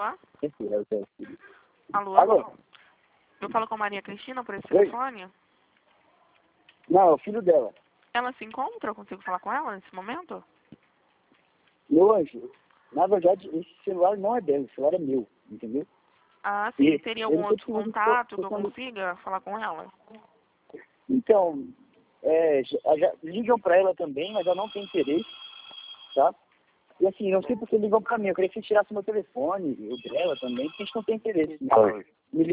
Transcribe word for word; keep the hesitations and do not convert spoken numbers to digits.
Alô? Esse é o seu filho. Alô? Alô? Eu falo com a Maria Cristina por esse Oi? telefone? Não, é o filho dela. Ela se encontra? Eu consigo falar com ela nesse momento? Meu anjo, na verdade, esse celular não é dela, esse celular é meu, entendeu? Ah, sim. E Teria eu algum não sei outro se você contato ficou- que eu ficou- consiga falar com ela? Então, é, já, já ligam pra ela também, mas ela não tem interesse, tá? E assim, não sei porque ligam pra mim, eu queria que você tirasse meu telefone, o dela também, porque a gente não tem interesse. Oi. Me